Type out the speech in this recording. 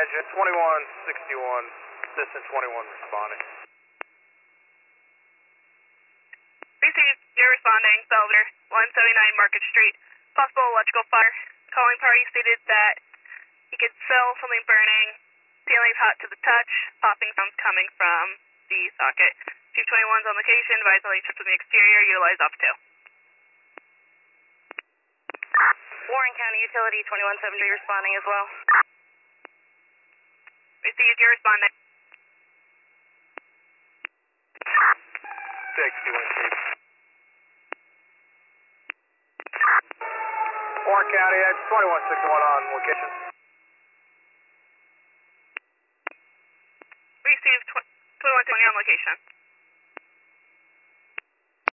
Edge at 2161, Citizen 21 responding. Received, you're responding, Belvedere, 179 Market Street. Possible electrical fire. Calling party stated that he could smell something burning. Ceiling's hot to the touch. Popping sounds coming from the socket. Chief 21's on location. Advise only trips from the exterior. Utilize off 2. Warren County Utility 2170 responding as well. Received, you're responding. Thanks, Warren Chief. Warren County Edge 2161 on location. Received, 2120 on location.